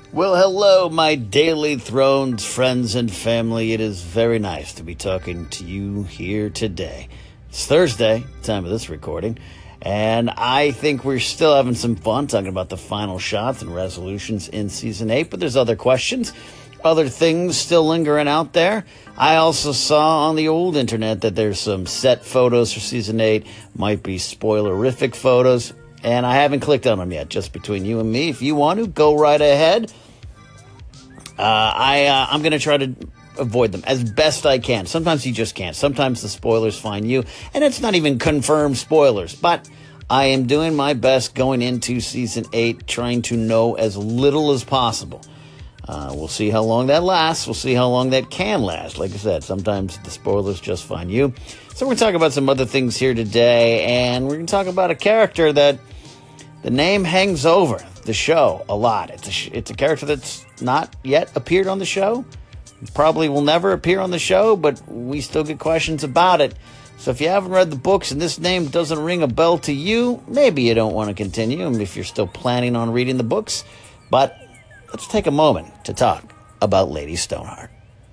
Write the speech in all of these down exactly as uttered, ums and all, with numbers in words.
Well, hello, my Daily Thrones friends and family. It is very nice to be talking to you here today. It's Thursday, time of this recording, and I think we're still having some fun talking about the final shots and resolutions in Season eight, but there's other questions, other things still lingering out there. I also saw on the old internet that there's some set photos for Season eight, might be spoilerific photos, and I haven't clicked on them yet, just between you and me. If you want to, go right ahead. Uh, I, uh, I'm going to try to avoid them as best I can. Sometimes you just can't. Sometimes the spoilers find you, and it's not even confirmed spoilers. But I am doing my best going into Season eight, trying to know as little as possible. Uh, we'll see how long that lasts. We'll see how long that can last. Like I said, sometimes the spoilers just find you. So we're going to talk about some other things here today, and we're going to talk about a character that the name hangs over the show a lot. It's a, sh- it's a character that's not yet appeared on the show. Probably will never appear on the show, but we still get questions about it. So if you haven't read the books and this name doesn't ring a bell to you, maybe you don't want to continue, and if you're still planning on reading the books. But let's take a moment to talk about Lady Stoneheart.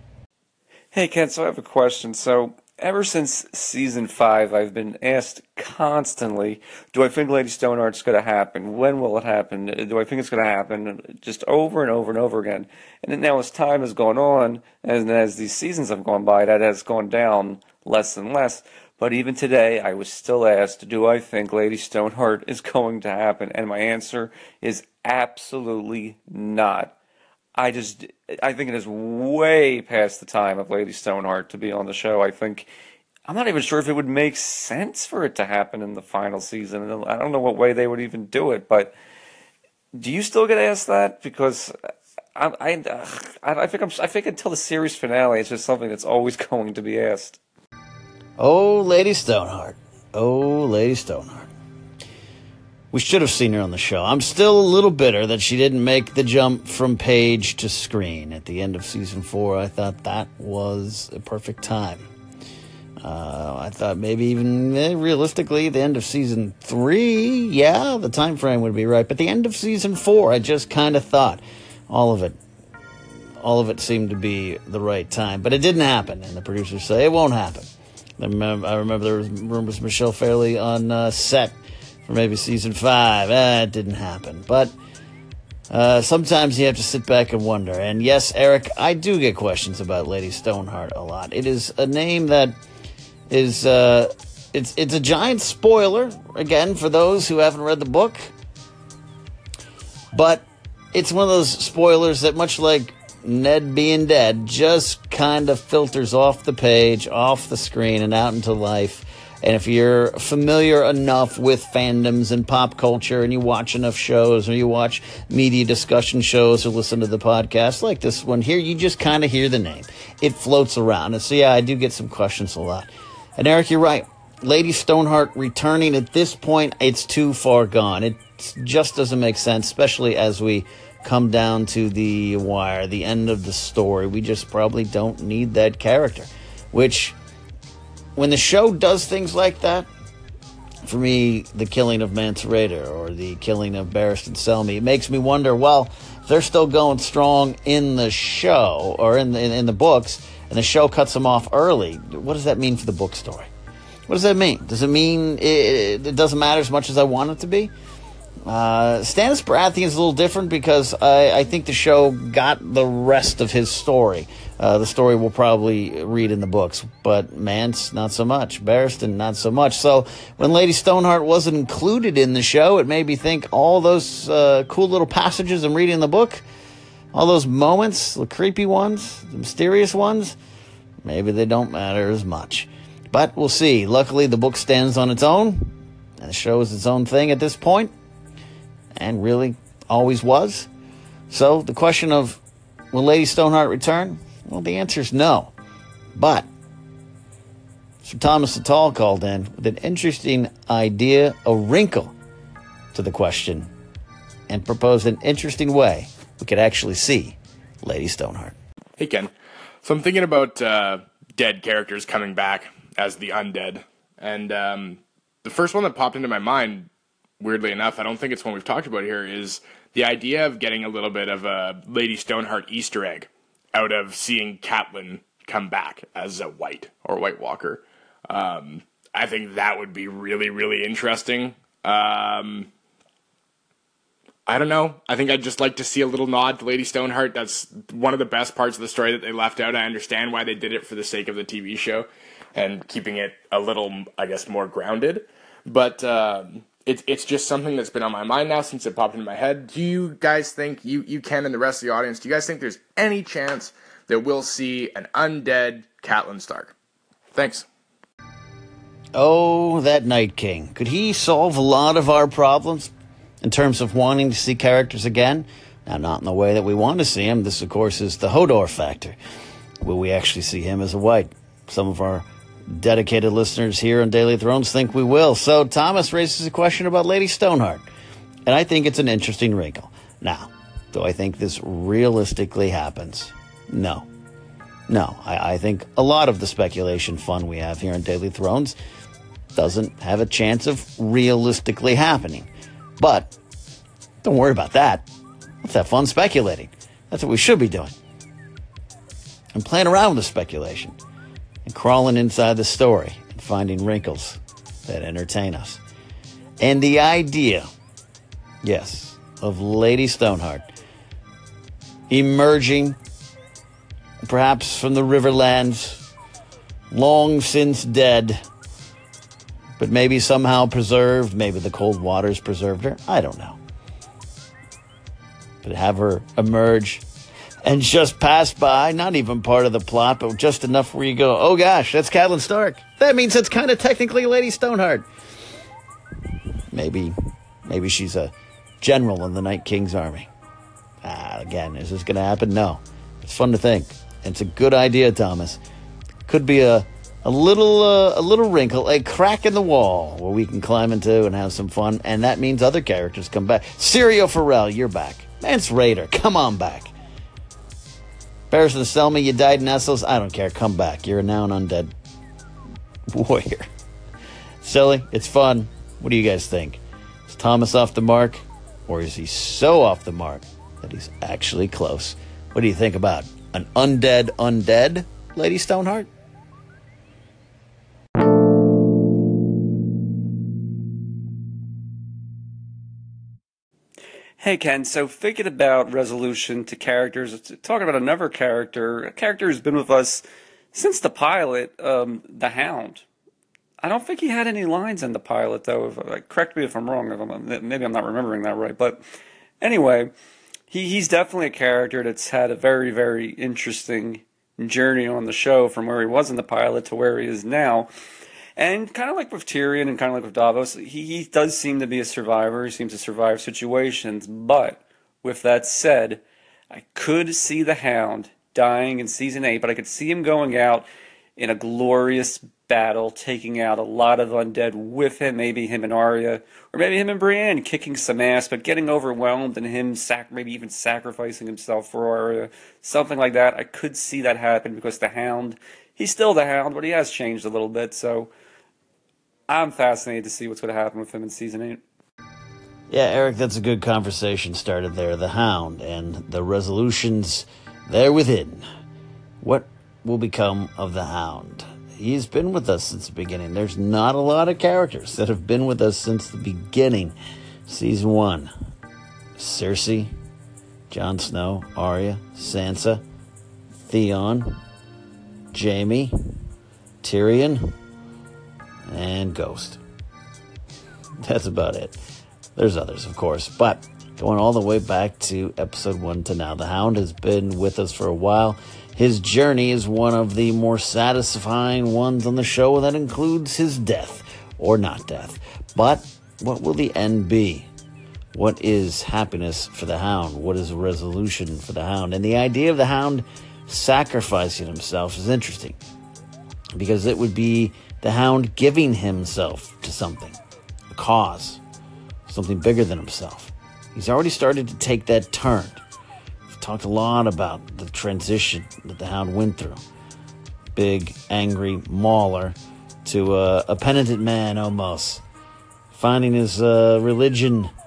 Hey Ken, so I have a question. So ever since season five, I've been asked constantly, do I think Lady Stoneheart's going to happen? When will it happen? Do I think it's going to happen? Just over and over and over again. And then now as time has gone on, and as these seasons have gone by, that has gone down less and less. But even today, I was still asked, do I think Lady Stoneheart is going to happen? And my answer is absolutely not. I just, I think it is way past the time of Lady Stoneheart to be on the show. I think, I'm not even sure if it would make sense for it to happen in the final season. I don't know what way they would even do it, but do you still get asked that? Because I, I, I think I'm, I think until the series finale, it's just something that's always going to be asked. Oh, Lady Stoneheart. Oh, Lady Stoneheart. We should have seen her on the show. I'm still a little bitter that she didn't make the jump from page to screen at the end of season four. I thought that was a perfect time. Uh, I thought maybe even eh, realistically, the end of season three, yeah, the time frame would be right. But the end of season four, I just kind of thought all of it, all of it seemed to be the right time. But it didn't happen, and the producers say it won't happen. I remember, I remember there was rumors of Michelle Fairley on uh, set for maybe season five. Eh, it didn't happen. But uh, sometimes you have to sit back and wonder. And yes, Eric, I do get questions about Lady Stoneheart a lot. It is a name that is, uh, it's, it's a giant spoiler, again, for those who haven't read the book. But it's one of those spoilers that, much like Ned being dead, just kind of filters off the page, off the screen, and out into life. And if you're familiar enough with fandoms and pop culture, and you watch enough shows, or you watch media discussion shows, or listen to the podcast like this one here, you just kind of hear the name. It floats around. And so, yeah, I do get some questions a lot. And Eric, you're right. Lady Stoneheart returning at this point, it's too far gone. It just doesn't make sense, especially as we come down to the wire, the end of the story. We just probably don't need that character, which, when the show does things like that, for me, the killing of Mance Rayder or the killing of Barristan Selmy, it makes me wonder, well, if they're still going strong in the show or in the, in, in the books, and the show cuts them off early, what does that mean for the book story? What does that mean? Does it mean it, it doesn't matter as much as I want it to be? Uh, Stannis Baratheon is a little different because I, I think the show got the rest of his story. Uh, the story we'll probably read in the books, but Mance, not so much. Barristan, not so much. So when Lady Stoneheart wasn't included in the show, it made me think all those uh, cool little passages I'm reading in the book, all those moments, the creepy ones, the mysterious ones, maybe they don't matter as much. But we'll see. Luckily, the book stands on its own, and the show is its own thing at this point, and really always was. So the question of, will Lady Stoneheart return? Well, the answer is no. But Sir Thomas Sital called in with an interesting idea, a wrinkle to the question, and proposed an interesting way we could actually see Lady Stoneheart. Hey, Ken. So I'm thinking about uh, dead characters coming back as the undead. And um, the first one that popped into my mind, weirdly enough, I don't think it's one we've talked about here, is the idea of getting a little bit of a Lady Stoneheart Easter egg out of seeing Catelyn come back as a White or White Walker, um, I think that would be really, really interesting. Um, I don't know. I think I'd just like to see a little nod to Lady Stoneheart. That's one of the best parts of the story that they left out. I understand why they did it for the sake of the T V show and keeping it a little, I guess, more grounded. But um, it, it's just something that's been on my mind now since it popped into my head. Do you guys think, you, you Ken and the rest of the audience, do you guys think there's any chance that we'll see an undead Catelyn Stark? Thanks. Oh, that Night King. Could he solve a lot of our problems in terms of wanting to see characters again? Now, not in the way that we want to see him. This, of course, is the Hodor factor. Will we actually see him as a White? Some of our dedicated listeners here on Daily Thrones think we will. So Thomas raises a question about Lady Stoneheart, and I think it's an interesting wrinkle. Now, do I think this realistically happens? No. No, I, I think a lot of the speculation fun we have here on Daily Thrones doesn't have a chance of realistically happening. But don't worry about that. Let's have fun speculating. That's what we should be doing. And playing around with the speculation and crawling inside the story and finding wrinkles that entertain us. And the idea, yes, of Lady Stoneheart emerging perhaps from the Riverlands, long since dead, but maybe somehow preserved. Maybe the cold waters preserved her. I don't know. But have her emerge and just pass by, not even part of the plot, but just enough where you go, oh gosh, that's Catelyn Stark. That means it's kind of technically Lady Stoneheart. Maybe, maybe she's a general in the Night King's army. Ah, again, is this going to happen? No. It's fun to think. It's a good idea, Thomas. Could be a a little uh, a little wrinkle, a crack in the wall where we can climb into and have some fun, and that means other characters come back. Syrio Forel, you're back. Mance Rayder, come on back. Barristan Selmy, you died in Essos. I don't care. Come back. You're now an undead warrior. Silly. It's fun. What do you guys think? Is Thomas off the mark, or is he so off the mark that he's actually close? What do you think about an undead undead Lady Stoneheart? Hey, Ken, so thinking about resolution to characters, talking about another character, a character who's been with us since the pilot, um, the Hound. I don't think he had any lines in the pilot, though. If, like, correct me if I'm wrong. If I'm, maybe I'm not remembering that right. But anyway, he, he's definitely a character that's had a very, very interesting journey on the show from where he was in the pilot to where he is now. And kind of like with Tyrion and kind of like with Davos, he, he does seem to be a survivor. He seems to survive situations. But with that said, I could see the Hound dying in season eight, but I could see him going out in a glorious battle, taking out a lot of undead with him, maybe him and Arya, or maybe him and Brienne kicking some ass, but getting overwhelmed and him sac- maybe even sacrificing himself for Arya, something like that. I could see that happen because the Hound, he's still the Hound, but he has changed a little bit, so I'm fascinated to see what's going to happen with him in season eight. Yeah, Eric, that's a good conversation started there. The Hound and the resolutions there within. What will become of the Hound? He's been with us since the beginning. There's not a lot of characters that have been with us since the beginning. Season one. Cersei, Jon Snow, Arya, Sansa, Theon, Jaime, Tyrion, and Ghost. That's about it. There's others, of course, but going all the way back to episode one to now, the Hound has been with us for a while. His journey is one of the more satisfying ones on the show, and that includes his death, or not death. But what will the end be? What is happiness for the Hound? What is resolution for the Hound? And the idea of the Hound sacrificing himself is interesting, because it would be the Hound giving himself to something, a cause, something bigger than himself. He's already started to take that turn. We've talked a lot about the transition that the Hound went through. Big, angry mauler to a, a penitent man almost, finding his uh, religion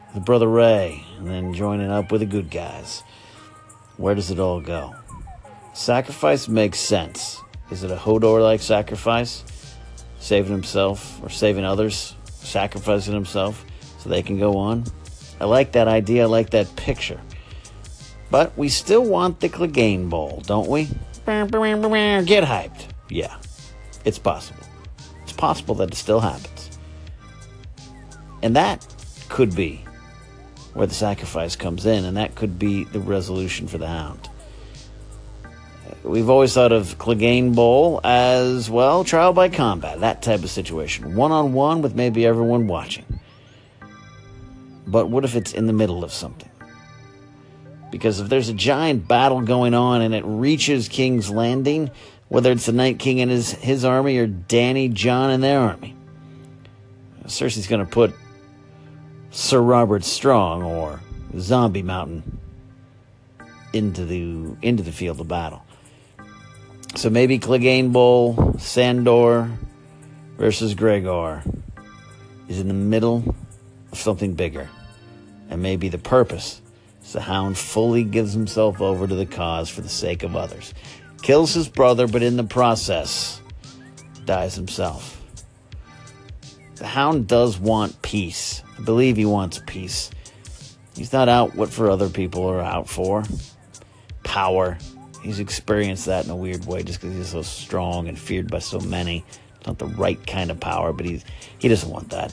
with Brother Ray, and then joining up with the good guys. Where does it all go? Sacrifice makes sense. Is it a Hodor-like sacrifice? Saving himself or saving others, sacrificing himself so they can go on? I like that idea. I like that picture. But we still want the Clegane Bowl, don't we? Get hyped. Yeah, it's possible. It's possible that it still happens. And that could be where the sacrifice comes in, and that could be the resolution for the Hound. We've always thought of Clegane Bowl as, well, trial by combat, that type of situation. One-on-one with maybe everyone watching. But what if it's in the middle of something? Because if there's a giant battle going on and it reaches King's Landing, whether it's the Night King and his, his army or Dany, Jon and their army, Cersei's going to put Sir Robert Strong or Zombie Mountain into the into the field of battle. So maybe Clegane Bowl, Sandor versus Gregor is in the middle of something bigger. And maybe the purpose is the Hound fully gives himself over to the cause for the sake of others. Kills his brother, but in the process, dies himself. The Hound does want peace. I believe he wants peace. He's not out what for other people are out for. Power. He's experienced that in a weird way just because he's so strong and feared by so many. It's not the right kind of power, but he's, he doesn't want that.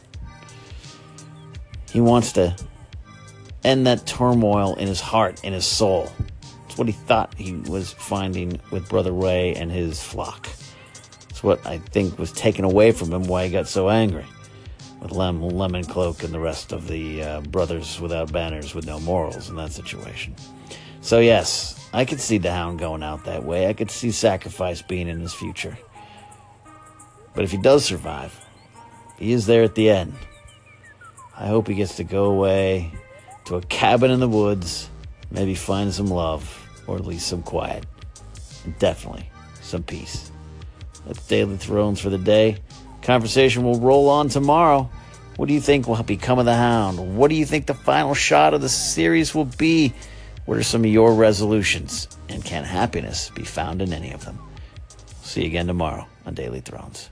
He wants to end that turmoil in his heart, in his soul. It's what he thought he was finding with Brother Ray and his flock. It's what I think was taken away from him, why he got so angry with Lem, Lemon Cloak and the rest of the uh, brothers without banners with no morals in that situation. So yes, I could see the Hound going out that way. I could see sacrifice being in his future. But if he does survive, he is there at the end. I hope he gets to go away to a cabin in the woods, maybe find some love, or at least some quiet, and definitely some peace. That's Daily Thrones for the day. Conversation will roll on tomorrow. What do you think will become of the Hound? What do you think the final shot of the series will be? What are some of your resolutions? And can happiness be found in any of them? See you again tomorrow on Daily Thrones.